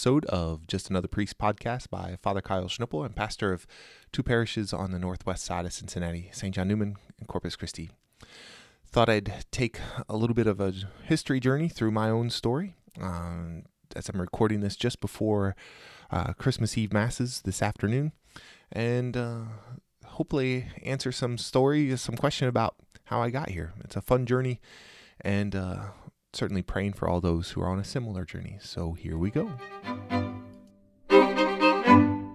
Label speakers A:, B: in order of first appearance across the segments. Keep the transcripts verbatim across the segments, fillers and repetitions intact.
A: episode of Just Another Priest podcast by Father Kyle Schnuppel. I'm pastor of two parishes on the northwest side of Cincinnati, Saint John Neumann and Corpus Christi. Thought I'd take a little bit of a history journey through my own story um, as I'm recording this just before uh, Christmas Eve Masses this afternoon, and uh, hopefully answer some story, some question about how I got here. It's a fun journey, and uh, certainly praying for all those who are on a similar journey. So here we go. Well,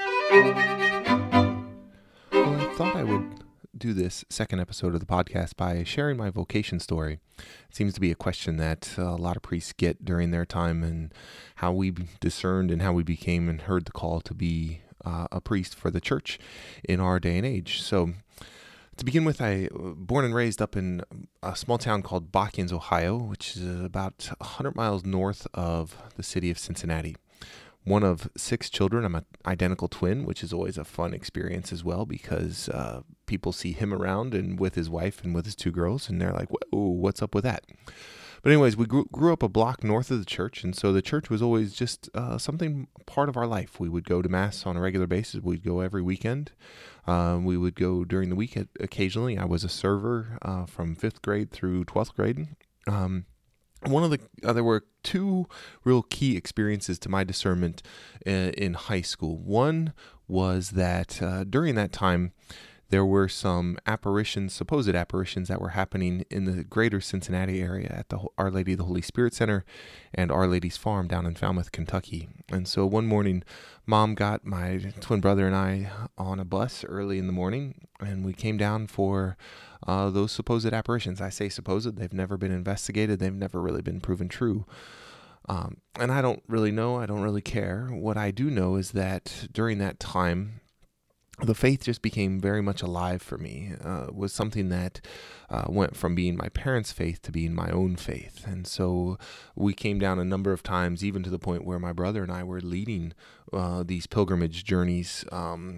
A: I thought I would do this second episode of the podcast by sharing my vocation story. It seems to be a question that a lot of priests get during their time, and how we discerned and how we became and heard the call to be uh, a priest for the church in our day and age. So to begin with, I was born and raised up in a small town called Bacchins, Ohio, which is about one hundred miles north of the city of Cincinnati. One of six children. I'm an identical twin, which is always a fun experience as well, because uh, people see him around and with his wife and with his two girls, and they're like, whoa, what's up with that? But anyways, we grew, grew up a block north of the church, and so the church was always just uh, something part of our life. We would go to Mass on a regular basis. We'd go every weekend. Um, we would go during the week occasionally. I was a server uh, from fifth grade through twelfth grade. Um, one of the uh, there were two real key experiences to my discernment in, in high school. One was that uh, during that time, there were some apparitions, supposed apparitions, that were happening in the greater Cincinnati area at the Our Lady of the Holy Spirit Center and Our Lady's Farm down in Falmouth, Kentucky. And so one morning, Mom got my twin brother and I on a bus early in the morning, and we came down for uh, those supposed apparitions. I say supposed, they've never been investigated. They've never really been proven true. Um, and I don't really know. I don't really care. What I do know is that during that time, the faith just became very much alive for me. Uh, was something that uh, went from being my parents' faith to being my own faith. And so we came down a number of times, even to the point where my brother and I were leading uh, these pilgrimage journeys um,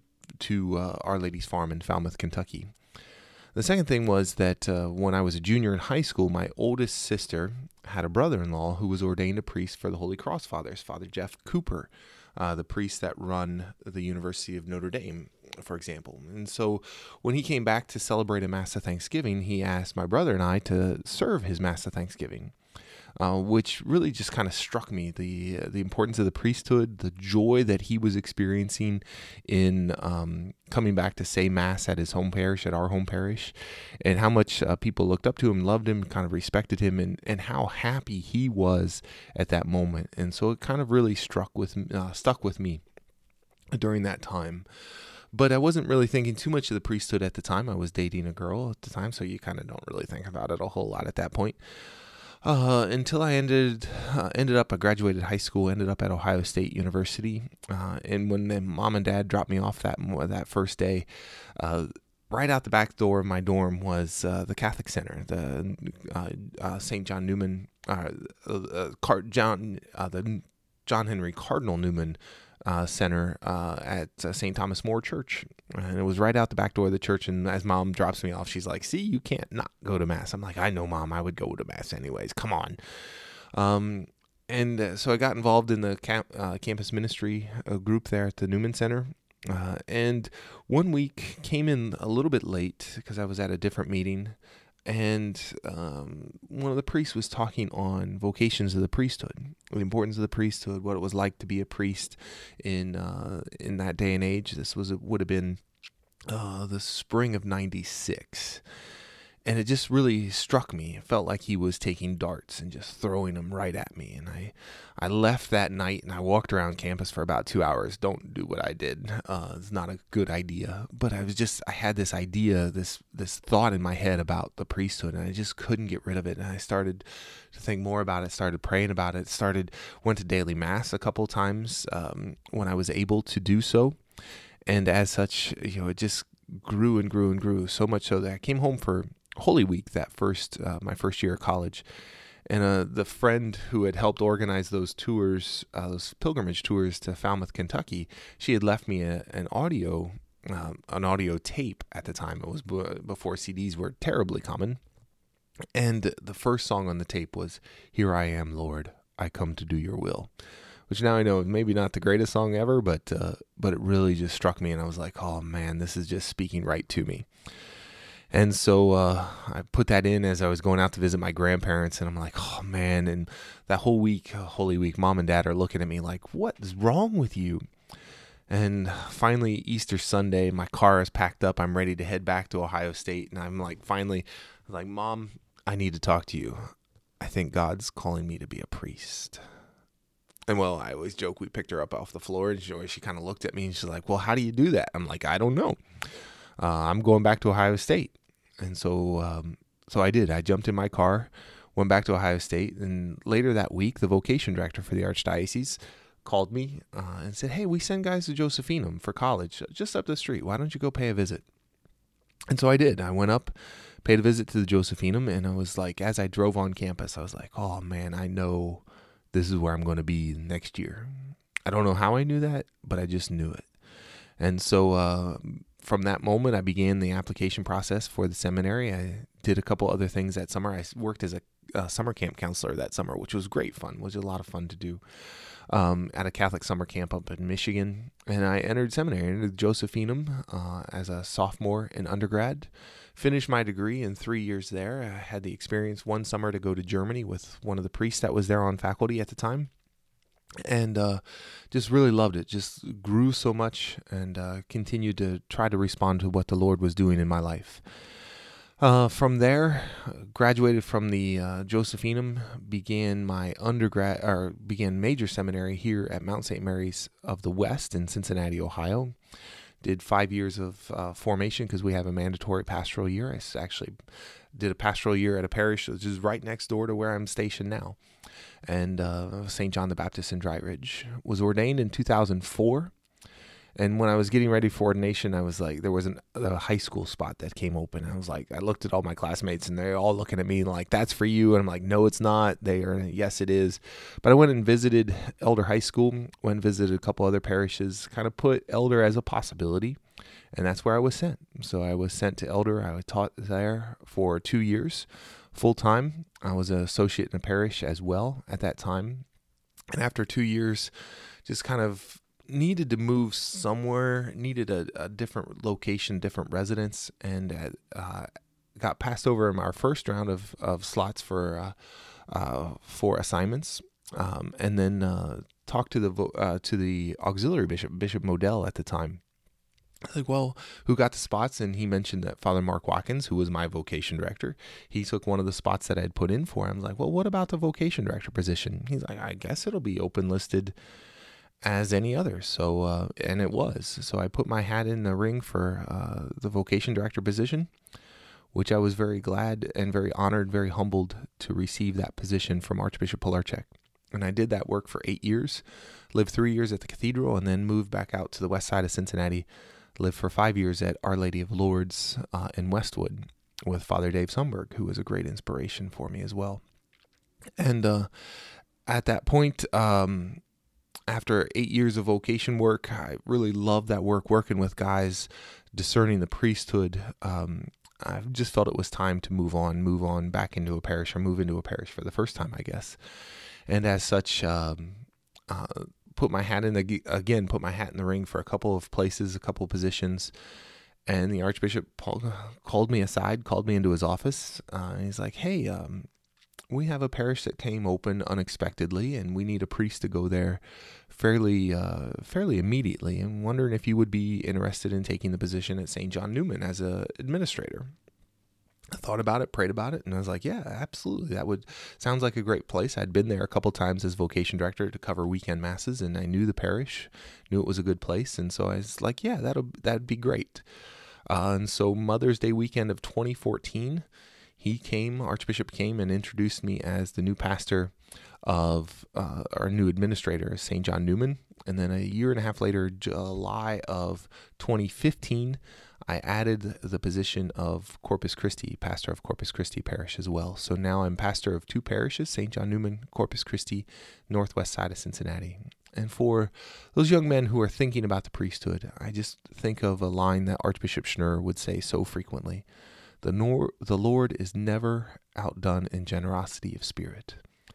A: to uh, Our Lady's Farm in Falmouth, Kentucky. The second thing was that uh, when I was a junior in high school, my oldest sister had a brother-in-law who was ordained a priest for the Holy Cross Fathers, Father Jeff Cooper, Uh, the priests that run the University of Notre Dame, for example. And so when he came back to celebrate a Mass of Thanksgiving, he asked my brother and I to serve his Mass of Thanksgiving, uh, which really just kind of struck me, the uh, the importance of the priesthood, the joy that he was experiencing in um, coming back to say Mass at his home parish, at our home parish, and how much uh, people looked up to him, loved him, kind of respected him, and, and how happy he was at that moment. And so it kind of really struck with uh, stuck with me during that time. But I wasn't really thinking too much of the priesthood at the time. I was dating a girl at the time, so you kind of don't really think about it a whole lot at that point. Uh, until I ended uh, ended up, I graduated high school, ended up at Ohio State University, uh, and when the mom and dad dropped me off that that first day, uh, right out the back door of my dorm was uh, the Catholic Center, the uh, uh, Saint John Neumann, uh, uh, Car- John uh, the John Henry Cardinal Newman Uh, center uh, at uh, Saint Thomas More Church, and it was right out the back door of the church. And as Mom drops me off, she's like, "See, you can't not go to Mass." I'm like, "I know, Mom, I would go to Mass anyways. Come on." Um, and uh, so I got involved in the camp, uh, campus ministry uh, group there at the Newman Center. Uh, and one week came in a little bit late because I was at a different meeting. And um, one of the priests was talking on vocations of the priesthood, the importance of the priesthood, what it was like to be a priest in uh, in that day and age. This was would have been uh, the spring of ninety-six. And it just really struck me. It felt like he was taking darts and just throwing them right at me. And I, I left that night and I walked around campus for about two hours. Don't do what I did. Uh, it's not a good idea. But I was just, I had this idea, this this thought in my head about the priesthood, and I just couldn't get rid of it. And I started to think more about it, started praying about it, started, went to daily Mass a couple times um, when I was able to do so. And as such, you know, it just grew and grew and grew, so much so that I came home for Holy Week that first, uh, my first year of college, and uh, the friend who had helped organize those tours, uh, those pilgrimage tours to Falmouth, Kentucky, she had left me a, an audio, uh, an audio tape at the time. It was b- before C Ds were terribly common, and the first song on the tape was "Here I Am, Lord, I Come to Do Your Will," which now I know is maybe not the greatest song ever, but uh, but it really just struck me, and I was like, oh man, this is just speaking right to me. And so uh, I put that in as I was going out to visit my grandparents, and I'm like, oh man, and that whole week, uh, Holy Week, Mom and Dad are looking at me like, what is wrong with you? And finally, Easter Sunday, my car is packed up. I'm ready to head back to Ohio State. And I'm like, finally, like, Mom, I need to talk to you. I think God's calling me to be a priest. And well, I always joke, we picked her up off the floor, and she, she kind of looked at me, and she's like, well, how do you do that? I'm like, I don't know. Uh, I'm going back to Ohio State. And so um, so I did. I jumped in my car, went back to Ohio State. And later that week, the vocation director for the Archdiocese called me uh, and said, hey, we send guys to Josephinum for college just up the street. Why don't you go pay a visit? And so I did. I went up, paid a visit to the Josephinum, and I was like, as I drove on campus, I was like, oh man, I know this is where I'm going to be next year. I don't know how I knew that, but I just knew it. And so uh, from that moment, I began the application process for the seminary. I did a couple other things that summer. I worked as a, a summer camp counselor that summer, which was great fun. It was a lot of fun to do. Um, at a Catholic summer camp up in Michigan, and I entered seminary, entered Josephinum uh, as a sophomore in undergrad, finished my degree in three years there. I had the experience one summer to go to Germany with one of the priests that was there on faculty at the time, and uh, just really loved it, just grew so much, and uh, continued to try to respond to what the Lord was doing in my life. Uh, from there, graduated from the uh, Josephinum, began my undergrad or began major seminary here at Mount Saint Mary's of the West in Cincinnati, Ohio. Did five years of uh, formation because we have a mandatory pastoral year. I actually did a pastoral year at a parish which is right next door to where I'm stationed now, and uh, Saint John the Baptist in Dry Ridge. Was ordained in two thousand four. And when I was getting ready for ordination, I was like, there was an, a high school spot that came open. I was like, I looked at all my classmates, and they're all looking at me like, that's for you. And I'm like, no, it's not. They are, yes, it is. But I went and visited Elder High School, went and visited a couple other parishes, kind of put Elder as a possibility. And that's where I was sent. So I was sent to Elder. I was taught there for two years full time. I was an associate in a parish as well at that time. And after two years, just kind of needed to move somewhere, needed a, a different location, different residence, and uh, got passed over in our first round of, of slots for uh, uh, for assignments, um, and then uh, talked to the uh, to the auxiliary bishop, Bishop Modell at the time. Like, well, who got the spots? And he mentioned that Father Mark Watkins, who was my vocation director, he took one of the spots that I had put in for him. I was like, well, what about the vocation director position? He's like, I guess it'll be open listed as any other. So, uh, and it was. So I put my hat in the ring for uh, the vocation director position, which I was very glad and very honored, very humbled to receive that position from Archbishop Pilarczyk. And I did that work for eight years, lived three years at the cathedral, and then moved back out to the west side of Cincinnati, lived for five years at Our Lady of Lourdes uh, in Westwood with Father Dave Sundberg, who was a great inspiration for me as well. And uh, at that point, um, after eight years of vocation work, I really loved that work, working with guys, discerning the priesthood. Um, I just felt it was time to move on, move on back into a parish, or move into a parish for the first time, I guess. And as such, um, uh, put my hat in the, again, put my hat in the ring for a couple of places, a couple of positions. And the Archbishop Paul called me aside, called me into his office. Uh, and he's like, hey, um, we have a parish that came open unexpectedly, and we need a priest to go there fairly uh, fairly immediately, and wondering if you would be interested in taking the position at Saint John Neumann as a administrator. I thought about it, prayed about it, and I was like, yeah, absolutely. That would sounds like a great place. I'd been there a couple times as vocation director to cover weekend masses, and I knew the parish, knew it was a good place, and so I was like, yeah, that'll that'd be great. Uh, and so Mother's Day weekend of twenty fourteen, he came, Archbishop came and introduced me as the new pastor of uh, our new administrator of Saint John Neumann. And then a year and a half later, July of twenty fifteen, I added the position of Corpus Christi, pastor of Corpus Christi Parish as well. So now I'm pastor of two parishes, Saint John Neumann, Corpus Christi, northwest side of Cincinnati. And for those young men who are thinking about the priesthood, I just think of a line that Archbishop Schnurr would say so frequently. The, nor- the Lord is never outdone in generosity of spirit.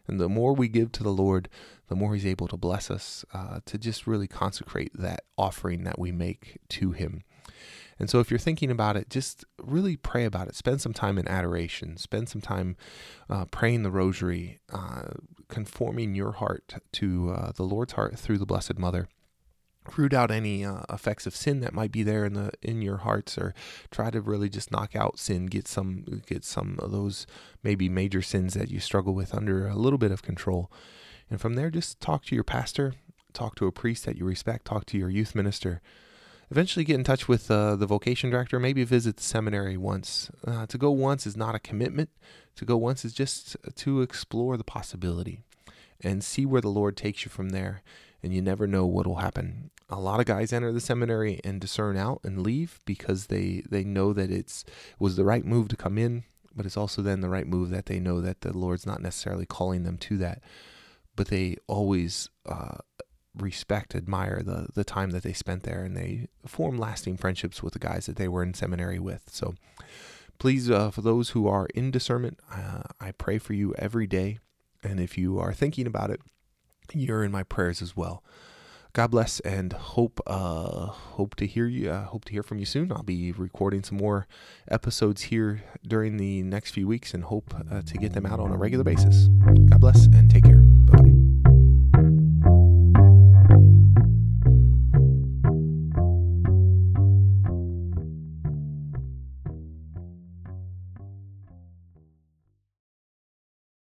A: And the more we give to the Lord, the more he's able to bless us, uh, to just really consecrate that offering that we make to him. And so if you're thinking about it, just really pray about it. Spend some time in adoration. Spend some time uh, praying the rosary, uh, conforming your heart to uh, the Lord's heart through the Blessed Mother. Root out any uh, effects of sin that might be there in the in your hearts, or try to really just knock out sin. Get some get some of those maybe major sins that you struggle with under a little bit of control. And from there, just talk to your pastor, talk to a priest that you respect, talk to your youth minister. Eventually get in touch with uh, the vocation director, maybe visit the seminary once. Uh, to go once is not a commitment. To go once is just to explore the possibility and see where the Lord takes you from there. And you never know what will happen. A lot of guys enter the seminary and discern out and leave because they, they know that it's it was the right move to come in, but it's also then the right move that they know that the Lord's not necessarily calling them to that. But they always uh, respect, admire the the time that they spent there, and they form lasting friendships with the guys that they were in seminary with. So please, uh, for those who are in discernment, uh, I pray for you every day. And if you are thinking about it, you're in my prayers as well. God bless, and hope uh, hope to hear you. Uh, hope to hear from you soon. I'll be recording some more episodes here during the next few weeks, and hope uh, to get them out on a regular basis. God bless, and take care.